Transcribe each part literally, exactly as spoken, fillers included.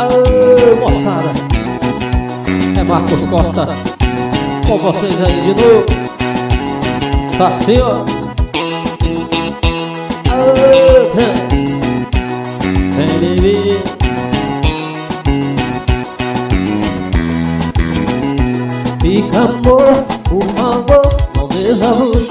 Aê, moçada, é Marcos Costa com vocês aí de novo. Tá assim, ó. Aê, vem, vem, bebê. Fica, amor, por favor, não deixa a luz.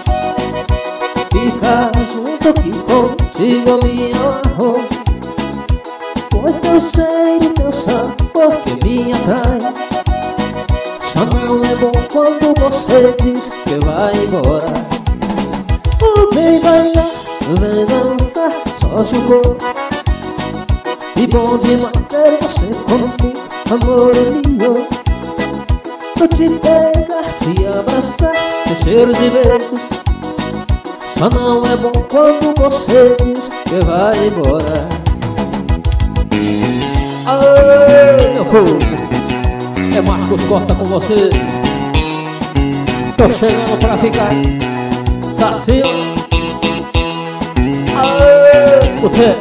Fica junto que contigo me amarrou. Pois teu cheiro, teu sabor que me atrai. Só não é bom quando você diz que vai embora. Oh, vem bailar, vem dançar, solte o corpo. E bom demais ter você comigo, amor meu. Vou te pegar, te abraçar, te cheiro de beijos. Só não é bom quando você diz que vai embora. Aê, meu povo, é Marcos Costa com vocês. Tô chegando pra ficar. Sacinho. Aê, o Té.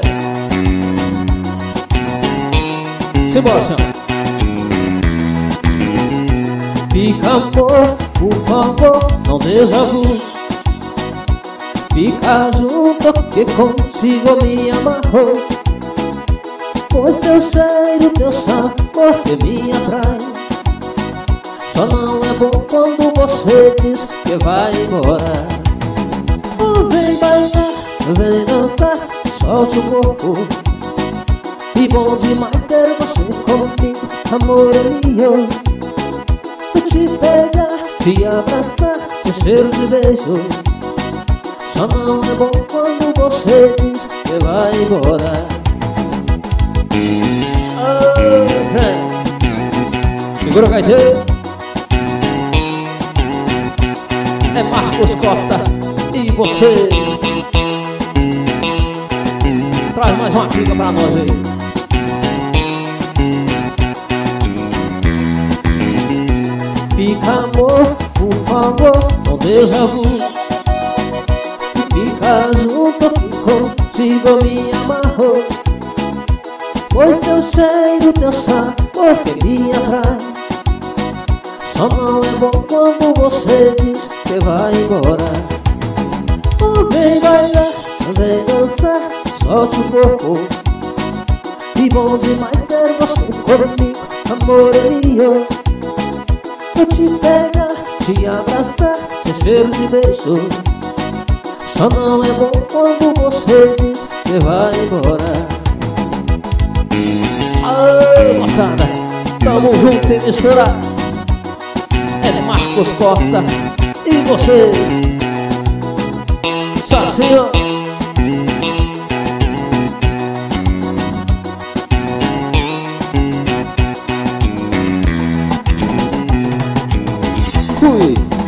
Simbora, senhor. Fica, amor, por favor, não deixa a luz. Fica junto que contigo me amarrou. Pois teu cheiro, teu sabor que me atrai. Só não é bom quando você diz que vai embora. Oh, vem bailar, vem dançar, solte o corpo. E bom demais ter você comigo, amor meu. Vou te pegar, te abraçar, te cheiro de beijos. Só não é bom quando você diz que vai embora. Segura o gaiteiro. É Marcos Costa e você. Traz mais uma fica pra nós aí. Fica, amor, por favor, não deixa a luz. Fica junto que contigo me amarrou. Pois teu cheiro, teu sabor que me atrai. Só não é bom quando você diz que vai embora. Oh, vem bailar, vem dançar, solte o corpo. E bom demais ter você comigo, amor meu. Vou te pegar, te abraçar, te cheiro de beijos. Só não é bom quando você diz que vai embora. Aê, moçada, tamo junto e misturado. É Marcos Costa e vocês. Só senhor. Fui.